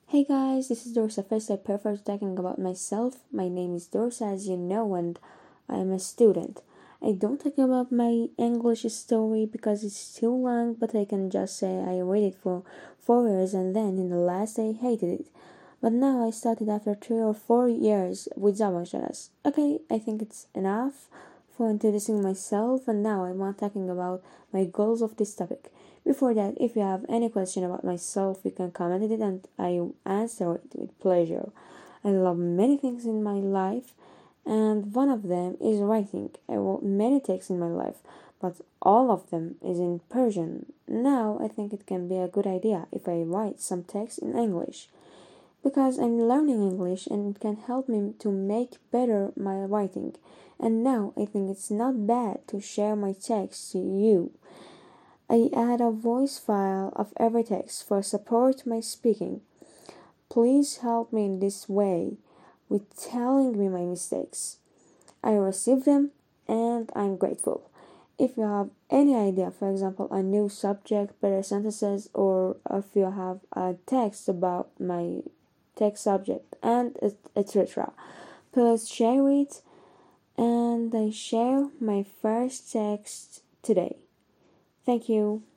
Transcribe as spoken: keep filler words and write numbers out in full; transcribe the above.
Hey guys, this is Dorsa. First, I prefer talking about myself. My name is Dorsa, as you know, and I am a student. I don't talk about my English story because it's too long, but I can just say I read it for four years and then in the last I hated it. But now I started after three or four years with Zabansharas. Okay, I think it's enough for introducing myself, and now I want talking about my goals of this topic. Before that, if you have any question about myself, you can comment it and I answer it with pleasure. I love many things in my life, and one of them is writing. I wrote many texts in my life, but all of them is in Persian. Now I think it can be a good idea if I write some text in English because I'm learning English and it can help me to make better my writing. And now I think it's not bad to share my text to you. I add a voice file of every text for support my speaking. Please help me in this way with telling me my mistakes. I receive them and I'm grateful. If you have any idea, for example, a new subject, better sentences, or if you have a text about my text subject and et cetera, please share it. And I share my first text today. Thank you.